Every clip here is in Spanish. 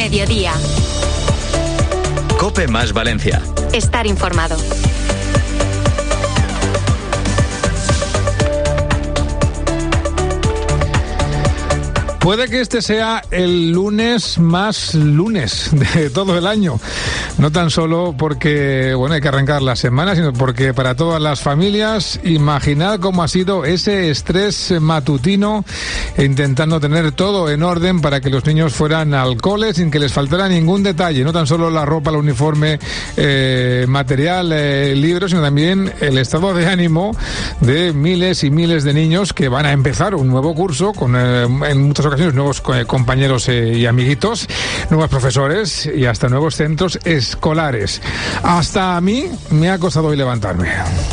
mediodía. COPE más Valencia. Estar informado. Puede que este sea el lunes más lunes de todo el año. No tan solo porque, bueno, hay que arrancar la semana, sino porque para todas las familias, imaginad cómo ha sido ese estrés matutino intentando tener todo en orden para que los niños fueran al cole sin que les faltara ningún detalle. No tan solo la ropa, el uniforme, material, libros, sino también el estado de ánimo de miles y miles de niños que van a empezar un nuevo curso con, en muchas ocasiones, nuevos compañeros y amiguitos, nuevos profesores y hasta nuevos centros escolares. Hasta a mí me ha costado hoy levantarme.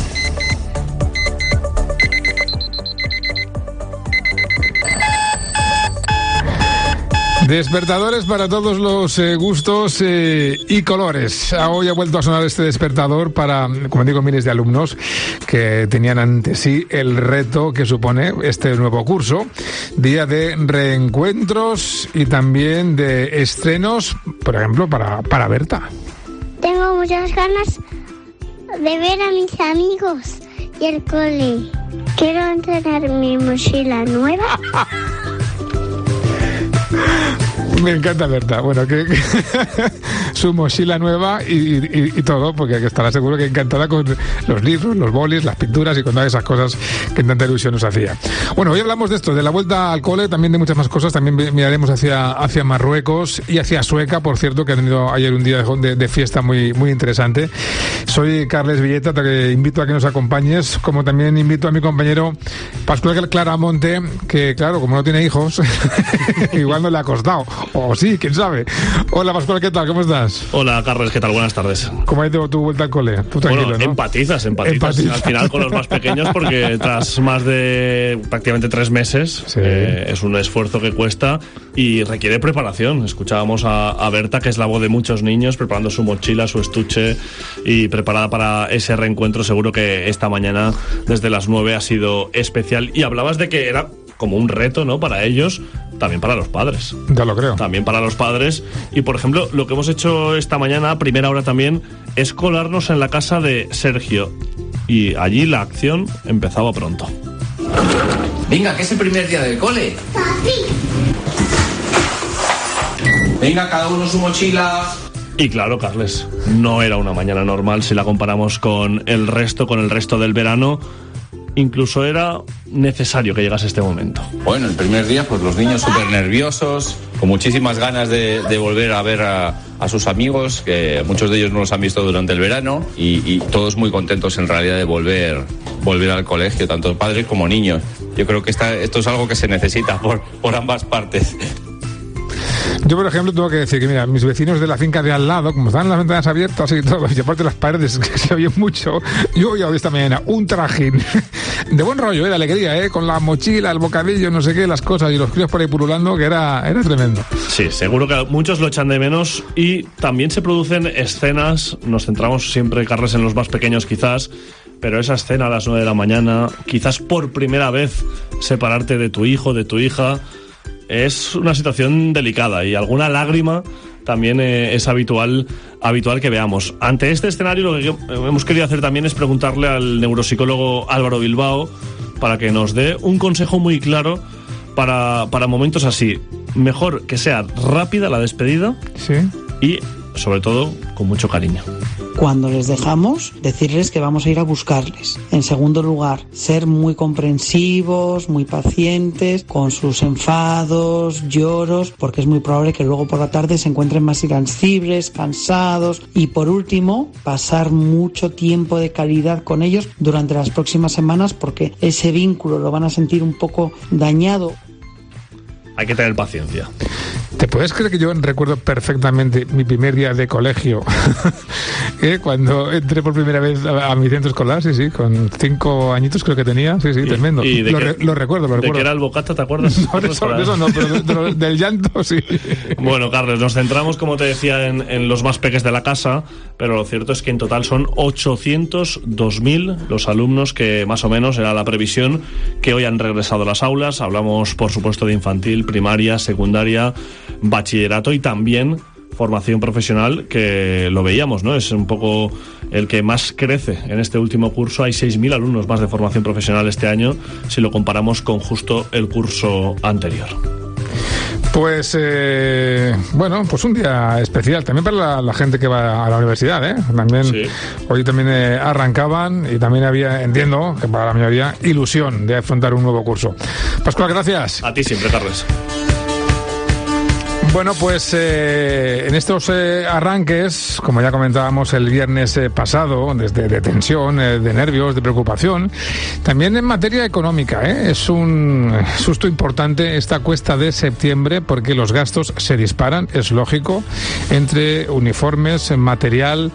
Despertadores para todos los gustos y colores. Hoy ha vuelto a sonar este despertador para, como digo, miles de alumnos que tenían ante sí el reto que supone este nuevo curso. Día de reencuentros y también de estrenos, por ejemplo, para Berta. Tengo muchas ganas de ver a mis amigos y el cole. Quiero tener mi mochila nueva. Me encanta Berta. Bueno, que su mochila nueva y todo, porque estará seguro que encantada con los libros, los bolis, las pinturas y con todas esas cosas que tanta ilusión nos hacía. Bueno, hoy hablamos de esto, de la vuelta al cole, también de muchas más cosas. También miraremos hacia Marruecos y hacia Sueca, por cierto, que ha tenido ayer un día de fiesta muy, muy interesante. Soy Carles Villeta, te invito a que nos acompañes, como también invito a mi compañero Pascual Claramonte, que claro, como no tiene hijos, igual no le ha costado. O sí, quién sabe. Hola Pascual, ¿qué tal? ¿Cómo estás? Hola Carles, ¿qué tal? Buenas tardes. ¿Cómo ha ido tu vuelta al cole? Tú tranquilo, bueno, ¿no? Empatizas. Al final con los más pequeños, porque tras más de prácticamente 3 meses, sí. Es un esfuerzo que cuesta y requiere preparación. Escuchábamos a Berta, que es la voz de muchos niños, preparando su mochila, su estuche y preparada para ese reencuentro. Seguro que esta mañana desde las 9 ha sido especial. Y hablabas de que era como un reto, ¿no? Para ellos, también para los padres. Ya lo creo. También para los padres. Y, por ejemplo, lo que hemos hecho esta mañana, a primera hora también, es colarnos en la casa de Sergio. Y allí la acción empezaba pronto. Venga, que es el primer día del cole. Papi. Venga, cada uno su mochila. Y claro, Carles, no era una mañana normal si la comparamos con el resto del verano. Incluso era necesario que llegase este momento. Bueno, el primer día, pues los niños súper nerviosos, con muchísimas ganas de volver a ver a sus amigos, que muchos de ellos no los han visto durante el verano, y todos muy contentos en realidad de volver al colegio, tanto padres como niños. Yo creo que esto es algo que se necesita por ambas partes. Yo, por ejemplo, tengo que decir que, mira, mis vecinos de la finca de al lado, como están las ventanas abiertas y todo, y aparte las paredes que se oyen mucho, yo oí esta mañana un trajín de buen rollo, de alegría, con la mochila, el bocadillo, no sé qué, las cosas, y los críos por ahí pululando, que era tremendo. Sí, seguro que muchos lo echan de menos, y también se producen escenas, nos centramos siempre, Carles, en los más pequeños quizás, pero esa escena a las 9 de la mañana, quizás por primera vez separarte de tu hijo, de tu hija, es una situación delicada, y alguna lágrima también es habitual que veamos. Ante este escenario, lo que hemos querido hacer también es preguntarle al neuropsicólogo Álvaro Bilbao para que nos dé un consejo muy claro para momentos así. Mejor que sea rápida la despedida, sí, y sobre todo con mucho cariño. Cuando les dejamos, decirles que vamos a ir a buscarles. En segundo lugar, ser muy comprensivos, muy pacientes con sus enfados, lloros, porque es muy probable que luego por la tarde se encuentren más irascibles, cansados. Y por último, pasar mucho tiempo de calidad con ellos durante las próximas semanas, porque ese vínculo lo van a sentir un poco dañado. Hay que tener paciencia. ¿Te puedes creer que yo recuerdo perfectamente mi primer día de colegio? Cuando entré por primera vez a mi centro escolar, sí, con 5 añitos creo que tenía, sí, tremendo. ¿Y lo recuerdo. ¿De qué era el bocata, te acuerdas? No, de eso no, pero del llanto sí. Bueno, Carles, nos centramos, como te decía, en los más peques de la casa, pero lo cierto es que en total son 802.000 los alumnos que más o menos era la previsión que hoy han regresado a las aulas. Hablamos, por supuesto, de infantil, primaria, secundaria, bachillerato y también formación profesional, que lo veíamos, ¿no? Es un poco el que más crece en este último curso. Hay 6.000 alumnos más de formación profesional este año, si lo comparamos con justo el curso anterior. Pues, bueno, pues un día especial también para la gente que va a la universidad, ¿eh? También, sí. Hoy también arrancaban y también había, entiendo, que para la mayoría, ilusión de afrontar un nuevo curso. Pascual, gracias. A ti siempre, Carles. Bueno, pues en estos arranques, como ya comentábamos el viernes pasado, desde de tensión, de nervios, de preocupación, también en materia económica, es un susto importante esta cuesta de septiembre, porque los gastos se disparan, es lógico, entre uniformes, material,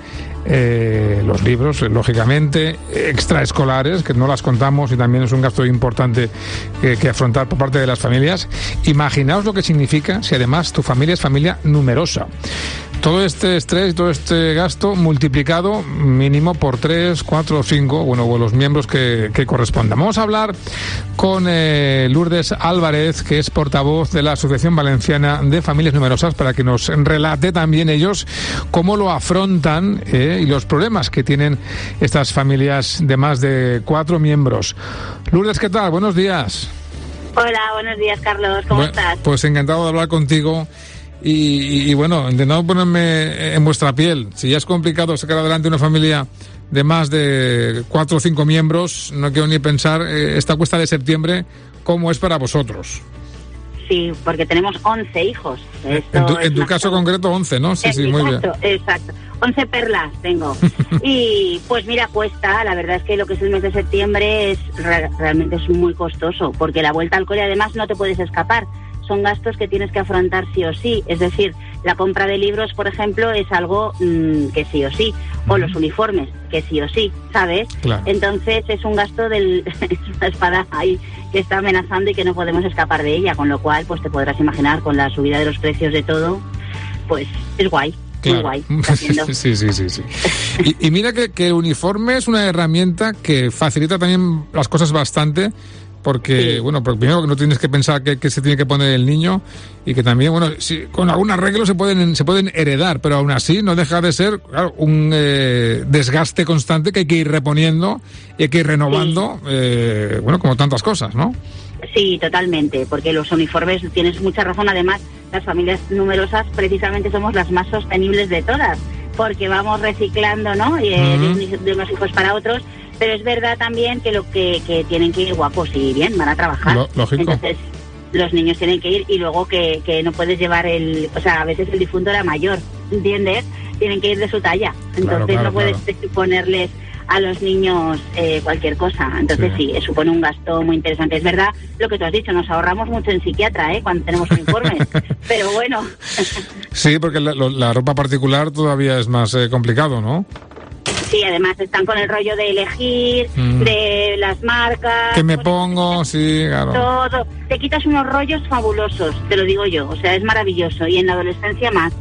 los libros, lógicamente, extraescolares, que no las contamos y también es un gasto importante que afrontar por parte de las familias. Imaginaos lo que significa si además tu familia es familia numerosa. Todo este estrés y todo este gasto multiplicado mínimo por 3, 4 o 5, bueno, o los miembros que correspondan. Vamos a hablar con Lourdes Álvarez, que es portavoz de la Asociación Valenciana de Familias Numerosas, para que nos relate también ellos cómo lo afrontan y los problemas que tienen estas familias de más de 4 miembros. Lourdes, ¿qué tal? Buenos días. Hola, buenos días, Carlos. ¿Cómo estás? Pues encantado de hablar contigo. Y bueno, intentando ponerme en vuestra piel. Si ya es complicado sacar adelante una familia de más de 4 o 5 miembros, no quiero ni pensar esta cuesta de septiembre, ¿cómo es para vosotros? Sí, porque tenemos 11 hijos. En tu caso concreto 11, ¿no? Sí, muy bien. Exacto. 11 perlas tengo. Y pues mira, cuesta. La verdad es que lo que es el mes de septiembre realmente es muy costoso, porque la vuelta al cole además no te puedes escapar. Son gastos que tienes que afrontar sí o sí. Es decir, la compra de libros, por ejemplo, es algo que sí o sí. O los uniformes, que sí o sí, ¿sabes? Claro. Entonces es un gasto es una espada ahí que está amenazando y que no podemos escapar de ella. Con lo cual, pues te podrás imaginar, con la subida de los precios de todo, pues es guay. Claro. Muy guay. Sí. Y mira que el uniforme es una herramienta que facilita también las cosas bastante. Porque, sí. Bueno, porque primero que no tienes que pensar que se tiene que poner el niño, y que también, bueno, sí, con algún arreglo se pueden heredar, pero aún así no deja de ser, claro, un desgaste constante que hay que ir reponiendo y hay que ir renovando, sí. Bueno, como tantas cosas, ¿no? Sí, totalmente, porque los uniformes, tienes mucha razón, además las familias numerosas precisamente somos las más sostenibles de todas, porque vamos reciclando, ¿no? De unos hijos para otros. Pero es verdad también que lo que tienen que ir guapos y bien, van a trabajar. Lógico. Entonces, los niños tienen que ir, y luego que no puedes llevar o sea, a veces el difunto era mayor, ¿entiendes? Tienen que ir de su talla. Entonces no puedes ponerles a los niños cualquier cosa. Entonces sí, supone un gasto muy interesante. Es verdad lo que tú has dicho, nos ahorramos mucho en psiquiatra, cuando tenemos uniformes. Pero bueno. Sí, porque la ropa particular todavía es más complicado, ¿no? Sí, además están con el rollo de elegir, de las marcas... ¿Qué me pongo? Sí, claro. Todo. Te quitas unos rollos fabulosos, te lo digo yo. O sea, es maravilloso. Y en la adolescencia más.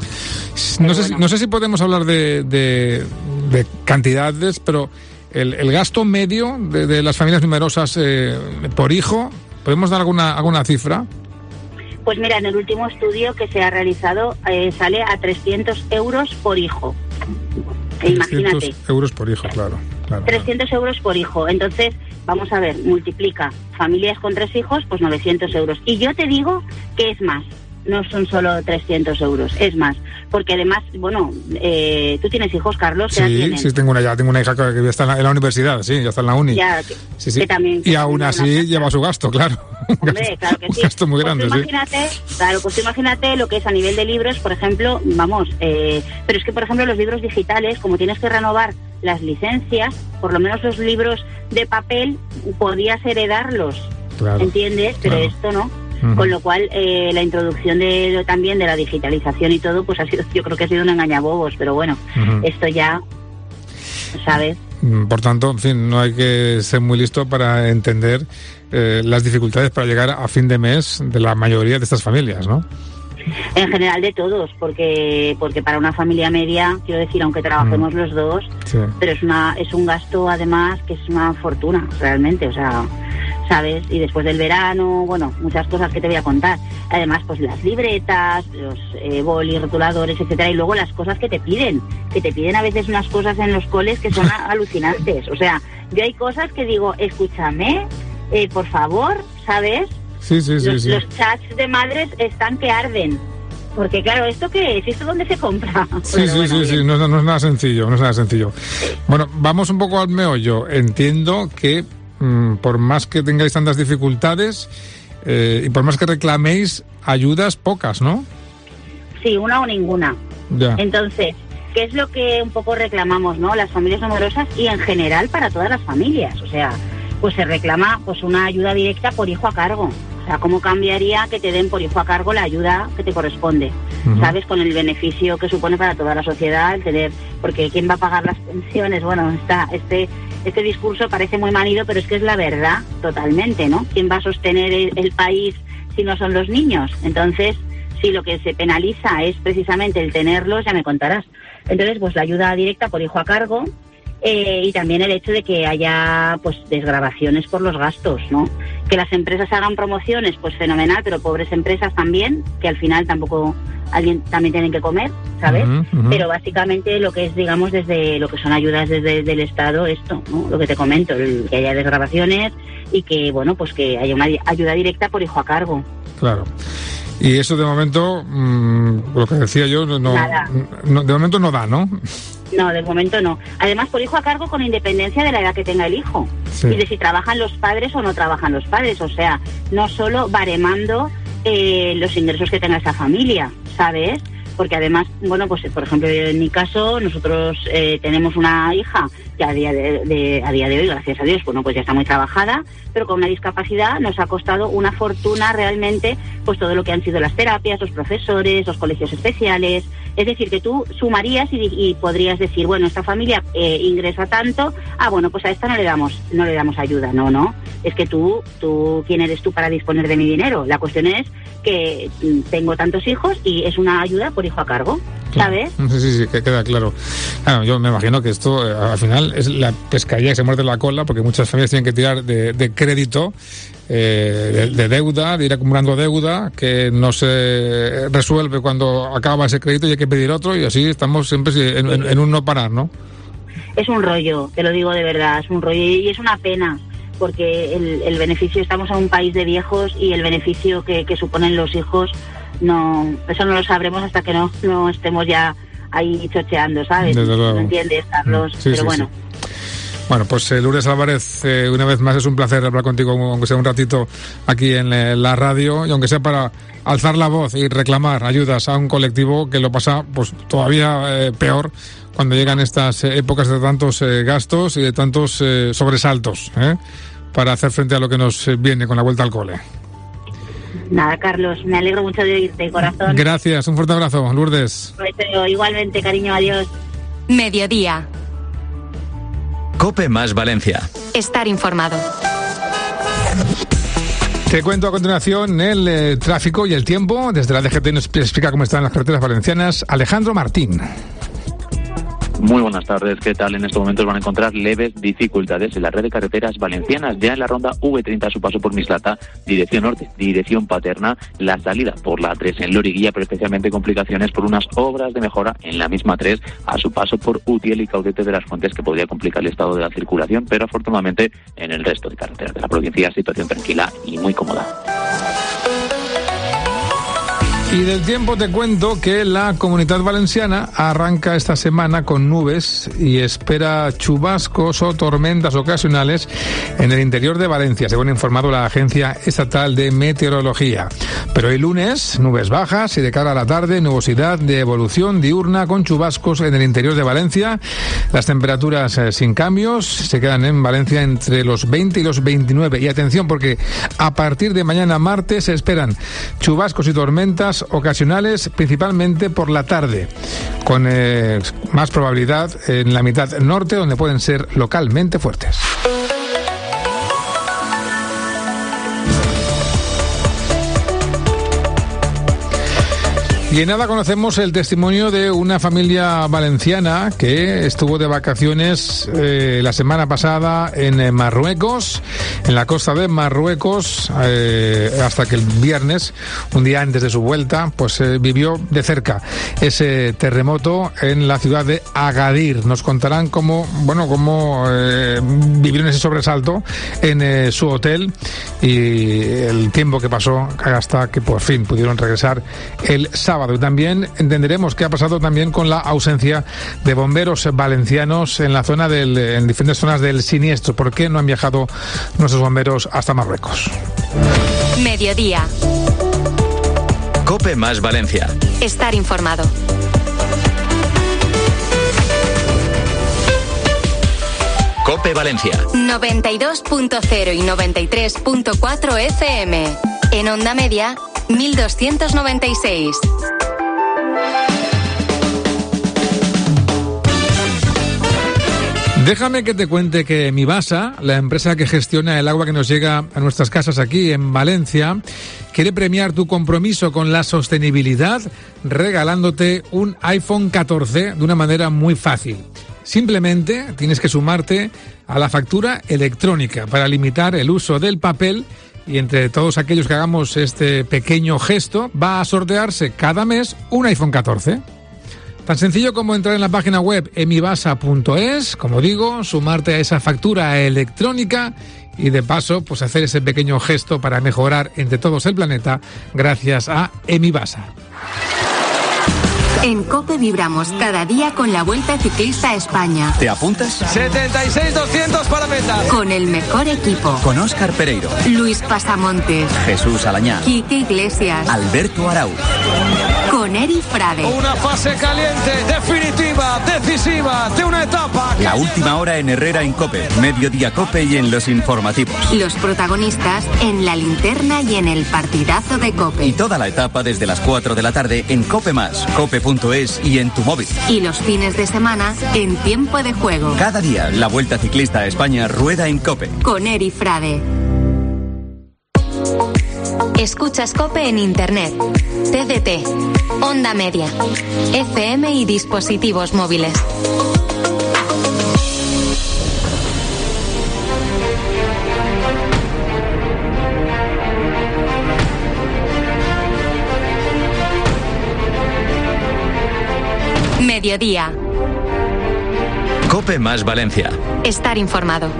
No sé si podemos hablar de cantidades, pero el gasto medio de las familias numerosas por hijo, ¿podemos dar alguna cifra? Pues mira, en el último estudio que se ha realizado sale a 300 euros por hijo. 300 imagínate. Euros por hijo, claro. 300 euros por hijo. Entonces, vamos a ver, multiplica familias con 3 hijos, pues 900 euros. Y yo te digo que es más. No son solo 300 euros, es más. Porque además, bueno, tú tienes hijos, Carlos. Sí, tengo una hija que ya está en la universidad, sí, ya está en la uni. Sí. Que también, y aún así lleva su gasto, claro. Hombre, claro que sí. Un gasto muy grande, pues imagínate lo que es a nivel de libros, por ejemplo, pero es que, por ejemplo, los libros digitales, como tienes que renovar las licencias, por lo menos los libros de papel podías heredarlos, claro, ¿entiendes? Pero esto no. Con lo cual, la introducción también de la digitalización y todo, pues yo creo que ha sido un engañabobos, pero bueno, esto ya, ¿sabes? Por tanto, en fin, no hay que ser muy listo para entender las dificultades para llegar a fin de mes de la mayoría de estas familias, ¿no? En general de todos, porque para una familia media, quiero decir, aunque trabajemos los dos, sí, pero es un gasto además que es una fortuna, realmente, o sea, ¿sabes? Y después del verano, bueno, muchas cosas que te voy a contar. Además, pues las libretas, los bolis, rotuladores, etcétera, y luego las cosas que te piden a veces unas cosas en los coles que son alucinantes. O sea, yo hay cosas que digo, escúchame, por favor, ¿sabes? Sí. Los chats de madres están que arden. Porque claro, ¿esto qué es? ¿Esto dónde se compra? Sí, no es nada sencillo, Bueno, vamos un poco al meollo. Entiendo que por más que tengáis tantas dificultades y por más que reclaméis ayudas, pocas, ¿no? Sí, una o ninguna. Ya. Entonces, ¿qué es lo que un poco reclamamos, no? Las familias numerosas y en general para todas las familias. O sea, pues se reclama pues una ayuda directa por hijo a cargo. O sea, ¿cómo cambiaría que te den por hijo a cargo la ayuda que te corresponde? ¿Sabes? Con el beneficio que supone para toda la sociedad el tener... Porque ¿quién va a pagar las pensiones? Bueno, este discurso parece muy manido, pero es que es la verdad totalmente, ¿no? ¿Quién va a sostener el país si no son los niños? Entonces, si lo que se penaliza es precisamente el tenerlos, ya me contarás. Entonces, pues la ayuda directa por hijo a cargo... y también el hecho de que haya pues desgravaciones por los gastos, ¿no? Que las empresas hagan promociones, pues fenomenal, pero pobres empresas también, que al final alguien también tienen que comer, ¿sabes? Pero básicamente lo que es, digamos, desde lo que son ayudas desde el Estado, esto, ¿no? Lo que te comento, que haya desgravaciones y que, bueno, pues que haya una ayuda directa por hijo a cargo. Claro. Y eso de momento, lo que decía yo, no, de momento no da, ¿no? No, de momento no. Además, por hijo a cargo con independencia de la edad que tenga el hijo. Sí. Y de si trabajan los padres o no trabajan los padres. O sea, no solo baremando los ingresos que tenga esa familia, ¿sabes? Porque además, bueno, pues por ejemplo, en mi caso, nosotros tenemos una hija que a día de hoy, gracias a Dios, bueno, pues ya está muy trabajada, pero con una discapacidad nos ha costado una fortuna realmente, pues todo lo que han sido las terapias, los profesores, los colegios especiales. Es decir, que tú sumarías y podrías decir, bueno, esta familia ingresa tanto, bueno, pues a esta no le damos ayuda. No, es que tú, ¿quién eres tú para disponer de mi dinero? La cuestión es que tengo tantos hijos y es una ayuda por hijo a cargo, ¿sabes? Sí, que queda claro. Yo me imagino que esto al final es la pescadilla que se muerde la cola, porque muchas familias tienen que tirar de crédito, de deuda, de ir acumulando deuda que no se resuelve cuando acaba ese crédito y hay que pedir otro, y así estamos siempre en un no parar, ¿no? Es un rollo, te lo digo de verdad, es un rollo y es una pena, porque el beneficio, estamos en un país de viejos y el beneficio que suponen los hijos, eso no lo sabremos hasta que no estemos ya ahí chocheando, ¿sabes? ¿No entiendes, Carlos? Sí, pero bueno. Sí. Bueno, pues Lourdes Álvarez, una vez más es un placer hablar contigo, aunque sea un ratito aquí en la radio, y aunque sea para alzar la voz y reclamar ayudas a un colectivo que lo pasa pues todavía peor cuando llegan estas épocas de tantos gastos y de tantos sobresaltos, para hacer frente a lo que nos viene con la vuelta al cole. Nada, Carlos, me alegro mucho de oírte, corazón. Gracias, un fuerte abrazo, Lourdes. Igualmente, cariño, adiós. Mediodía. COPE más Valencia. Estar informado. Te cuento a continuación el tráfico y el tiempo. Desde la DGT nos explica cómo están las carreteras valencianas Alejandro Martín. Muy buenas tardes, ¿qué tal? En estos momentos van a encontrar leves dificultades en la red de carreteras valencianas. Ya en la ronda V30 a su paso por Mislata, dirección norte, dirección Paterna, la salida por la 3 en Loriguilla, pero especialmente complicaciones por unas obras de mejora en la misma 3 a su paso por Utiel y Caudete de las Fuentes, que podría complicar el estado de la circulación, pero afortunadamente en el resto de carreteras de la provincia situación tranquila y muy cómoda. Y del tiempo te cuento que la Comunitat Valenciana arranca esta semana con nubes y espera chubascos o tormentas ocasionales en el interior de Valencia, según ha informado la Agencia Estatal de Meteorología. Pero el lunes, nubes bajas y de cara a la tarde, nubosidad de evolución diurna con chubascos en el interior de Valencia. Las temperaturas sin cambios se quedan en Valencia entre los 20 y los 29. Y atención, porque a partir de mañana martes se esperan chubascos y tormentas ocasionales, principalmente por la tarde, con más probabilidad en la mitad norte, donde pueden ser localmente fuertes. Y en nada conocemos el testimonio de una familia valenciana que estuvo de vacaciones la semana pasada en Marruecos, en la costa de Marruecos, hasta que el viernes, un día antes de su vuelta, pues vivió de cerca ese terremoto en la ciudad de Agadir. Nos contarán cómo vivieron ese sobresalto en su hotel y el tiempo que pasó hasta que por fin pudieron regresar el sábado. Y también entenderemos qué ha pasado también con la ausencia de bomberos valencianos en en diferentes zonas del siniestro. ¿Por qué no han viajado nuestros bomberos hasta Marruecos? Mediodía. COPE más Valencia. Estar informado. COPE Valencia. 92.0 y 93.4 FM. En onda media, 1296. Déjame que te cuente que Mibasa, la empresa que gestiona el agua que nos llega a nuestras casas aquí en Valencia, quiere premiar tu compromiso con la sostenibilidad regalándote un iPhone 14 de una manera muy fácil. Simplemente tienes que sumarte a la factura electrónica para limitar el uso del papel y entre todos aquellos que hagamos este pequeño gesto va a sortearse cada mes un iPhone 14. Tan sencillo como entrar en la página web emibasa.es, como digo, sumarte a esa factura electrónica y de paso pues hacer ese pequeño gesto para mejorar entre todos el planeta gracias a Emibasa. En COPE vibramos cada día con la Vuelta Ciclista a España. ¿Te apuntas? 76-200 para meta. Con el mejor equipo. Con Óscar Pereiro, Luis Pasamontes, Jesús Alañá, Quique Iglesias, Alberto Arauz. Con Eri Frade. Una fase caliente, definitiva, decisiva, de una etapa. La última hora en Herrera en COPE, Mediodía COPE y en los informativos. Los protagonistas en la linterna y en el partidazo de COPE. Y toda la etapa desde las 4 de la tarde en COPE+, COPE.es y en tu móvil. Y los fines de semana en Tiempo de Juego. Cada día la Vuelta Ciclista a España rueda en COPE. Con Eri Frade. Escuchas COPE en Internet, TDT, Onda Media, FM y dispositivos móviles. Mediodía. COPE más Valencia. Estar informado.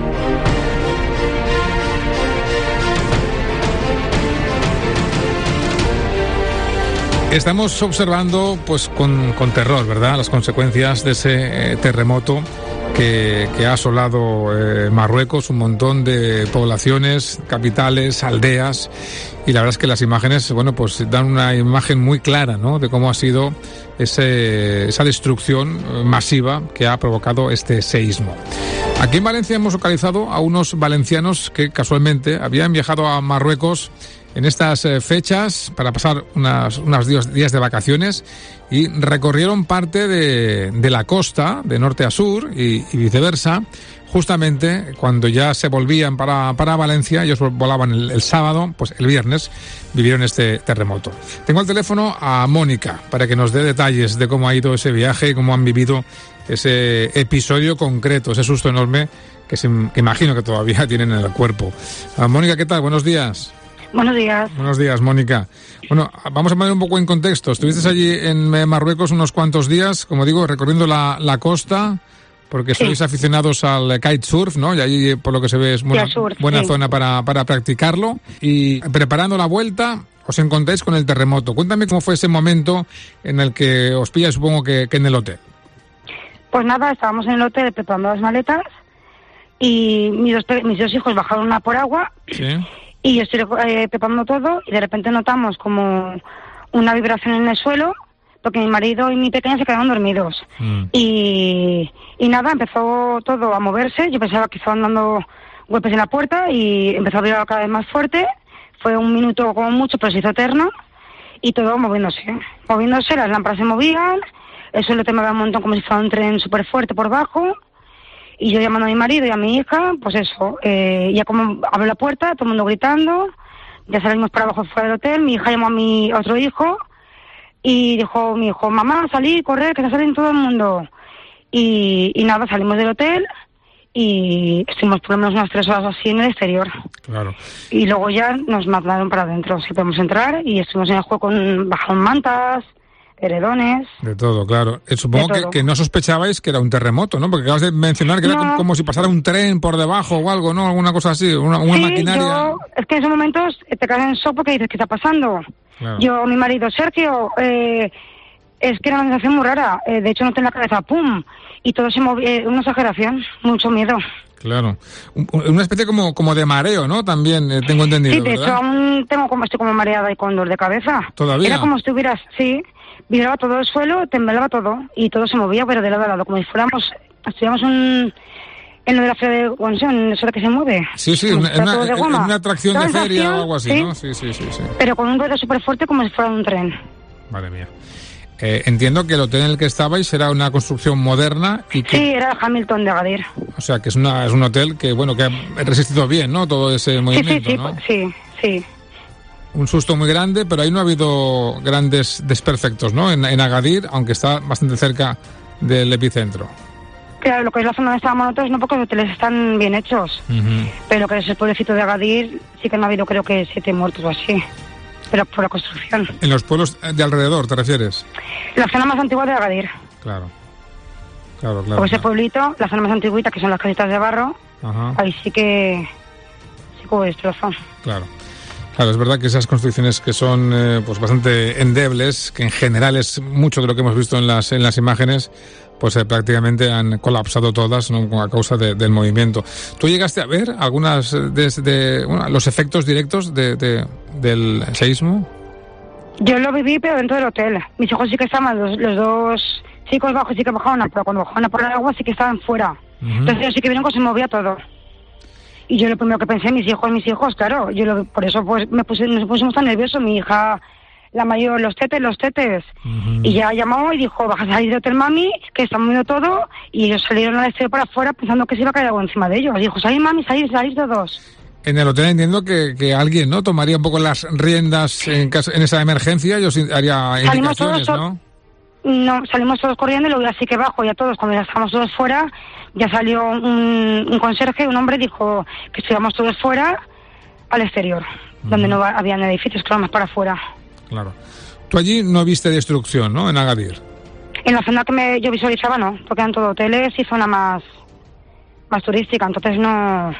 Estamos observando pues con terror, ¿verdad?, las consecuencias de ese terremoto que ha asolado Marruecos, un montón de poblaciones, capitales, aldeas, y la verdad es que las imágenes, bueno, pues dan una imagen muy clara, ¿no?, de cómo ha sido esa destrucción masiva que ha provocado este seísmo. Aquí en Valencia hemos localizado a unos valencianos que casualmente habían viajado a Marruecos en estas fechas para pasar unos días de vacaciones y recorrieron parte de la costa de norte a sur y viceversa. Justamente cuando ya se volvían para Valencia, ellos volaban el sábado, pues el viernes vivieron este terremoto. Tengo al teléfono a Mónica para que nos dé detalles de cómo ha ido ese viaje y cómo han vivido ese episodio concreto, ese susto enorme que imagino que todavía tienen en el cuerpo. Mónica, ¿qué tal? Buenos días. Buenos días. Buenos días, Mónica. Bueno, vamos a poner un poco en contexto. Estuviste allí en Marruecos unos cuantos días, como digo, recorriendo la costa, porque sois aficionados al kitesurf, ¿no? Y allí, por lo que se ve, es buena zona para practicarlo. Y preparando la vuelta, os encontráis con el terremoto. Cuéntame cómo fue ese momento en el que os pilla, supongo que en el hotel. Pues nada, estábamos en el hotel preparando las maletas y mis dos hijos bajaron a por agua. Sí. Y yo estoy preparando todo y de repente notamos como una vibración en el suelo porque mi marido y mi pequeña se quedaron dormidos. Y nada, empezó todo a moverse. Yo pensaba que estaban dando golpes en la puerta y empezó a vibrar cada vez más fuerte. Fue un minuto como mucho, pero se hizo eterno y todo moviéndose. Las lámparas se movían, el suelo temblaba un montón como si fuera un tren súper fuerte por bajo. Y yo llamando a mi marido y a mi hija, pues eso, ya como abrió la puerta, todo el mundo gritando, ya salimos para abajo fuera del hotel, mi hija llamó a mi otro hijo, Y dijo mi hijo, mamá, salir, correr, que está saliendo todo el mundo. Y nada, salimos del hotel y estuvimos por lo menos unas 3 horas así en el exterior. Claro. Y luego ya nos mandaron para adentro, si podemos entrar, y estuvimos en el juego bajaron mantas, heredones. De todo, claro. Supongo que no sospechabais que era un terremoto, ¿no? Porque acabas de mencionar que era como si pasara un tren por debajo o algo, ¿no? Alguna cosa así, una maquinaria. Es que en esos momentos te quedas en shock porque dices, ¿qué está pasando? Claro. Yo, mi marido, Sergio, es que era una sensación muy rara. De hecho, noté en la cabeza, ¡pum! Y todo se movía, una exageración, mucho miedo. Claro. Una especie como de mareo, ¿no? También tengo entendido, sí, de ¿verdad? hecho, aún estoy como mareada y con dolor de cabeza. ¿Todavía? Era como si estuvieras, sí, vibraba todo el suelo, temblaba todo y todo se movía, pero de lado a lado, como si estuviéramos en lo de la feria de Guangzhou, en eso de que se mueve. Sí, una atracción de feria o algo así, ¿sí? ¿No? Sí. Pero con un ruido súper fuerte como si fuera un tren. Madre mía. Entiendo que el hotel en el que estabais era una construcción moderna y que... Sí, era el Hamilton de Agadir. O sea, que es un hotel que, bueno, que ha resistido bien, ¿no? Todo ese movimiento, ¿no? Sí. Un susto muy grande, pero ahí no ha habido grandes desperfectos, ¿no? En Agadir, aunque está bastante cerca del epicentro. Claro, lo que es la zona donde estábamos nosotros, no, porque los hoteles están bien hechos. Pero lo que es el pueblecito de Agadir, sí que no ha habido, creo que 7 muertos o así. Pero por la construcción. ¿En los pueblos de alrededor, te refieres? La zona más antigua de Agadir. Claro. Porque ese pueblito, la zona más antiguita, que son las casitas de barro, ahí sí que hubo destrozo. Claro, es verdad que esas construcciones que son pues bastante endebles, que en general es mucho de lo que hemos visto en las imágenes, pues prácticamente han colapsado todas, ¿no? A causa del movimiento. ¿Tú llegaste a ver algunas los efectos directos del seísmo? Yo lo viví, pero dentro del hotel. Mis hijos sí que estaban, los 2 chicos bajos sí que bajaban, pero cuando bajaban a por el agua sí que estaban fuera. Entonces ellos sí que vieron que se movía todo. Y yo lo primero que pensé, mis hijos, claro. Por eso pues nos pusimos tan nerviosos. Mi hija, la mayor, los tetes. Y ya llamó y dijo, vas a salir del hotel, mami, que está moviendo todo. Y ellos salieron al exterior para afuera pensando que se iba a caer algo encima de ellos. Dijo, salid, mami, salid todos. En el hotel entiendo que alguien, ¿no?, tomaría un poco las riendas en esa emergencia. Ellos haría indicaciones, ¿no? No, salimos todos corriendo y luego así que bajo ya todos, cuando ya estábamos todos fuera, ya salió un conserje, un hombre, dijo que estuviéramos todos fuera al exterior, donde no habían edificios, claro, más para afuera. Claro. Tú allí no viste destrucción, ¿no?, en Agadir. En la zona que yo visualizaba no, porque eran todo hoteles y zona más turística, entonces no...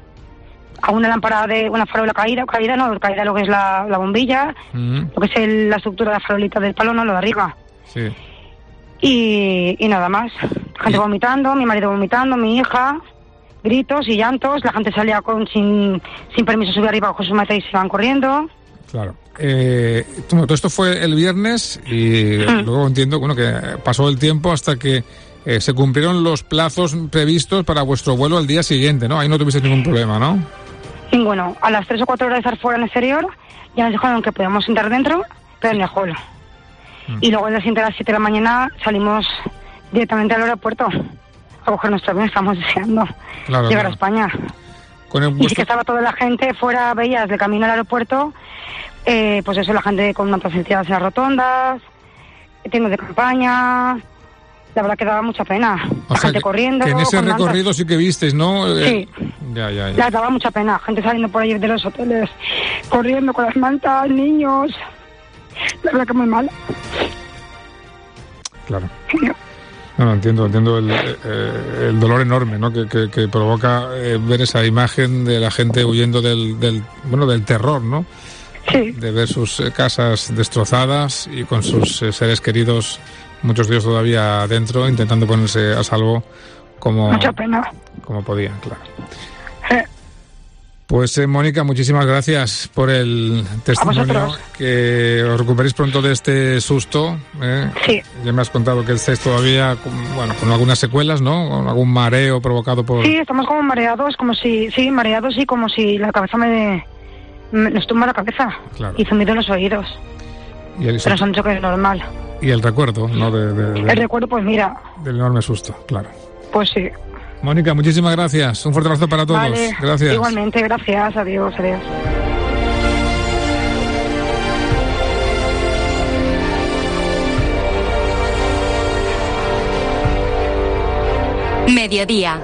A una lámpara de una farola caída lo que es la bombilla, lo que es la estructura de la farolita del palo, no, lo de arriba. Sí. Y nada más. Gente vomitando, mi marido vomitando, mi hija, gritos y llantos, la gente salía sin permiso, subía arriba bajo su mata y se iban corriendo. Claro. Todo esto fue el viernes y luego entiendo que pasó el tiempo hasta que se cumplieron los plazos previstos para vuestro vuelo al día siguiente, ¿no? Ahí no tuviste ningún problema, ¿no? Ninguno. A las 3 o 4 horas de estar fuera en el exterior, ya nos dijeron que podíamos entrar dentro, pero en el hall. Y luego el día siguiente a las 7 de la mañana salimos directamente al aeropuerto a coger nuestro avión. Estamos deseando llegar a España. Y sí que estaba toda la gente fuera, veías de camino al aeropuerto, pues eso, la gente con mantas sentidas en las rotondas, tiendas de campaña. La verdad que daba mucha pena. La gente corriendo. Que en ese recorrido sí que visteis, ¿no? Sí. Ya. Les daba mucha pena. Gente saliendo por ahí de los hoteles, corriendo con las mantas, niños. La verdad que muy mal. Claro. No, entiendo el dolor enorme, ¿no?, que provoca ver esa imagen de la gente huyendo del terror, ¿no? Sí. De ver sus casas destrozadas y con sus seres queridos, muchos de ellos todavía dentro, intentando ponerse a salvo mucha pena. Como podían, claro. Pues Mónica, muchísimas gracias por el testimonio. Que os recuperéis pronto de este susto. Sí. Ya me has contado que estáis todavía con algunas secuelas, ¿no? Con algún mareo provocado por... Sí, estamos como mareados, mareados y como si la cabeza nos tumba la cabeza. Claro. Y zumbido en los oídos. Pero nos han dicho que es normal. Y el recuerdo, ¿no? El recuerdo, pues mira. Del enorme susto, claro. Pues sí. Mónica, muchísimas gracias. Un fuerte abrazo para todos. Vale, gracias. Igualmente, gracias. Adiós. Mediodía.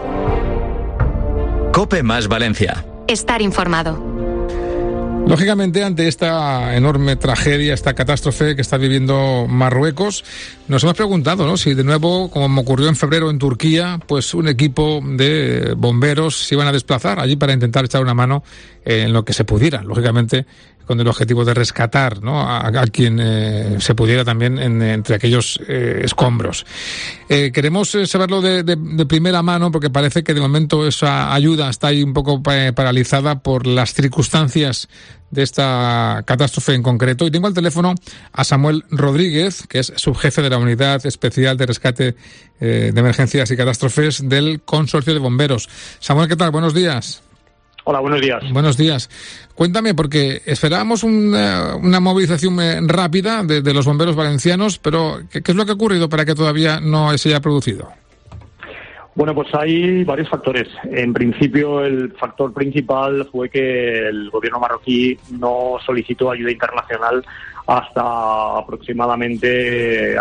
COPE más Valencia. Estar informado. Lógicamente, ante esta enorme tragedia, esta catástrofe que está viviendo Marruecos, nos hemos preguntado, ¿no?, si de nuevo, como ocurrió en febrero en Turquía, pues un equipo de bomberos se iban a desplazar allí para intentar echar una mano en lo que se pudiera, lógicamente con el objetivo de rescatar, ¿no?, a quien se pudiera también entre aquellos escombros. Queremos saberlo de primera mano, porque parece que de momento esa ayuda está ahí un poco paralizada por las circunstancias de esta catástrofe en concreto. Y tengo al teléfono a Samuel Rodríguez, que es subjefe de la Unidad Especial de Rescate de Emergencias y Catástrofes del Consorcio de Bomberos. Samuel, ¿qué tal? Buenos días. Hola, buenos días. Buenos días. Cuéntame, porque esperábamos una movilización rápida de los bomberos valencianos, pero ¿qué es lo que ha ocurrido para que todavía no se haya producido? Bueno, pues hay varios factores. En principio, el factor principal fue que el gobierno marroquí no solicitó ayuda internacional hasta aproximadamente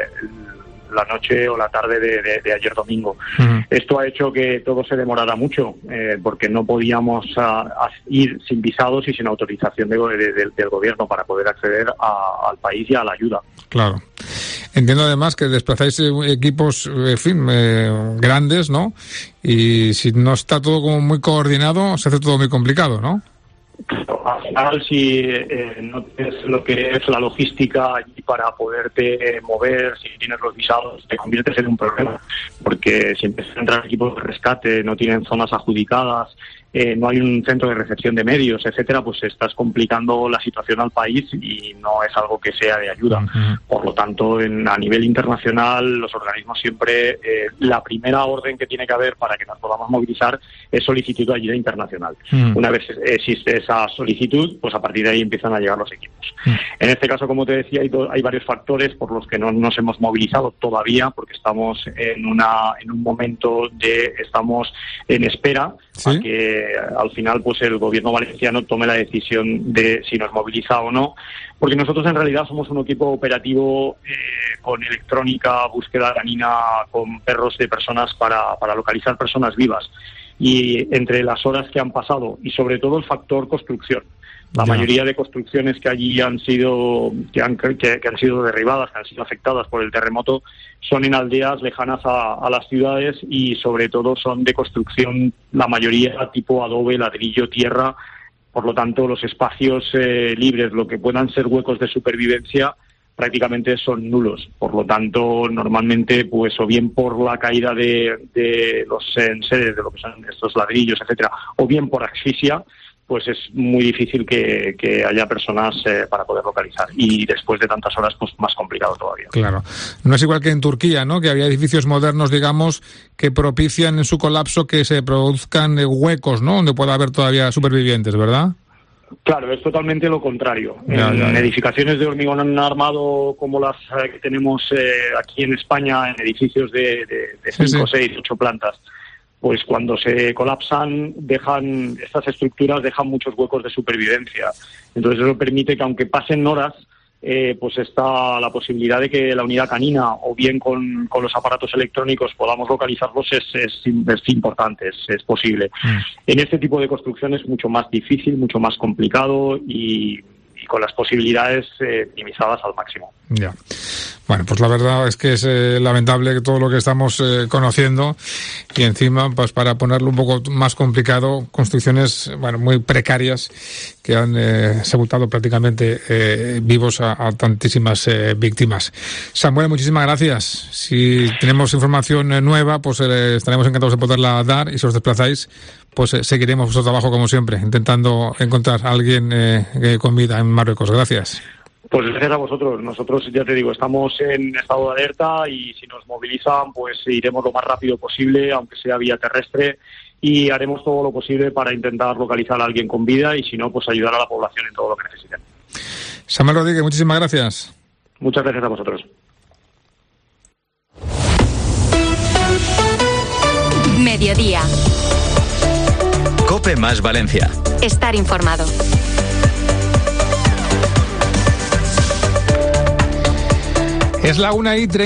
la noche o la tarde de ayer domingo. Uh-huh. Esto ha hecho que todo se demorara mucho, porque no podíamos ir sin visados y sin autorización del gobierno para poder acceder al país y a la ayuda. Claro. Entiendo además que desplazáis equipos, en fin, grandes, ¿no? Y si no está todo como muy coordinado, se hace todo muy complicado, ¿no? Al final, si no tienes lo que es la logística allí para poderte mover, si tienes los visados, te conviertes en un problema, porque si empiezan a entrar equipos de rescate, no tienen zonas adjudicadas, no hay un centro de recepción de medios, etcétera, pues estás complicando la situación al país y no es algo que sea de ayuda. Uh-huh. Por lo tanto, a nivel internacional, los organismos siempre, la primera orden que tiene que haber para que nos podamos movilizar es solicitud de ayuda internacional. Uh-huh. Una vez existe esa solicitud, pues a partir de ahí empiezan a llegar los equipos. Uh-huh. En este caso, como te decía, hay varios factores por los que no nos hemos movilizado todavía, porque estamos en un momento estamos en espera. ¿Sí? A que al final pues el gobierno valenciano tome la decisión de si nos moviliza o no, porque nosotros en realidad somos un equipo operativo con electrónica, búsqueda canina, con perros de personas para localizar personas vivas, y entre las horas que han pasado y sobre todo el factor construcción. La mayoría de construcciones que allí han sido derribadas, que han sido afectadas por el terremoto, son en aldeas lejanas a las ciudades y sobre todo son de construcción, la mayoría tipo adobe, ladrillo, tierra. Por lo tanto, los espacios libres, lo que puedan ser huecos de supervivencia, prácticamente son nulos. Por lo tanto, normalmente, pues o bien por la caída de los enseres, de lo que son estos ladrillos, etcétera, o bien por asfixia, pues es muy difícil que haya personas para poder localizar. Y después de tantas horas, pues más complicado todavía. Claro. No es igual que en Turquía, ¿no?, que había edificios modernos, digamos, que propician en su colapso que se produzcan huecos, ¿no?, donde pueda haber todavía supervivientes, ¿verdad? Claro, es totalmente lo contrario. En edificaciones de hormigón armado como las que tenemos aquí en España, en edificios de 5, 6, 8 plantas, pues cuando se colapsan, estas estructuras dejan muchos huecos de supervivencia. Entonces eso permite que aunque pasen horas, pues está la posibilidad de que la unidad canina o bien con los aparatos electrónicos podamos localizarlos es importante, es posible. En este tipo de construcción es mucho más difícil, mucho más complicado y con las posibilidades minimizadas al máximo. Ya. Bueno, pues la verdad es que es lamentable todo lo que estamos conociendo, y encima, pues para ponerlo un poco más complicado, construcciones muy precarias que han sepultado prácticamente vivos a tantísimas víctimas. Samuel, muchísimas gracias. Si tenemos información nueva, pues estaremos encantados de poderla dar, y si os desplazáis, pues seguiremos vuestro trabajo como siempre, intentando encontrar a alguien con vida en Marruecos. Gracias. Pues gracias a vosotros. Nosotros, ya te digo, estamos en estado de alerta y si nos movilizan, pues iremos lo más rápido posible, aunque sea vía terrestre, y haremos todo lo posible para intentar localizar a alguien con vida y si no, pues ayudar a la población en todo lo que necesiten. Samuel Rodríguez, muchísimas gracias. Muchas gracias a vosotros. Mediodía. COPE más Valencia. Estar informado. Es Es la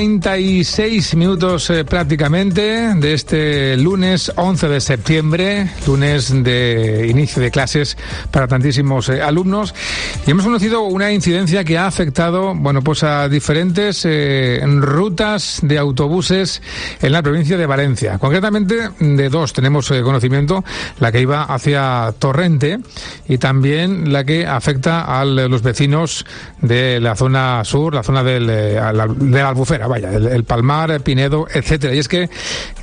1:36 prácticamente de este lunes 11 de septiembre, lunes de inicio de clases para tantísimos alumnos, y hemos conocido una incidencia que ha afectado, bueno, pues a diferentes rutas de autobuses en la provincia de Valencia. Concretamente de dos tenemos conocimiento, la que iba hacia Torrente y también la que afecta a los vecinos de la zona sur, la zona de la Albufera, el Palmar, Pinedo, etcétera. Y es que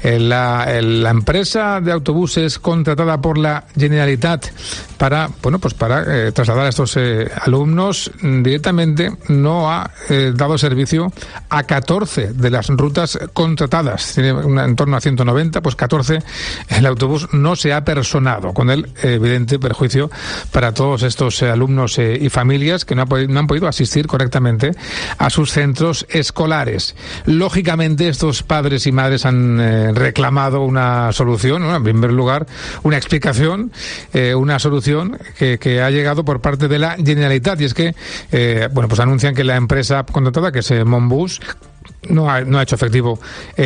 la empresa de autobuses contratada por la Generalitat para trasladar a estos alumnos directamente no ha dado servicio a 14 de las rutas contratadas. Tiene en torno a 190, pues 14 el autobús no se ha personado, con el evidente perjuicio para todos estos alumnos y familias que no han podido asistir correctamente a sus centros escolares. Lógicamente, estos padres y madres han reclamado una solución, ¿no? En primer lugar, una explicación, una solución que ha llegado por parte de la Generalitat, y es que pues anuncian que la empresa contratada, que es Monbus, no ha hecho efectivo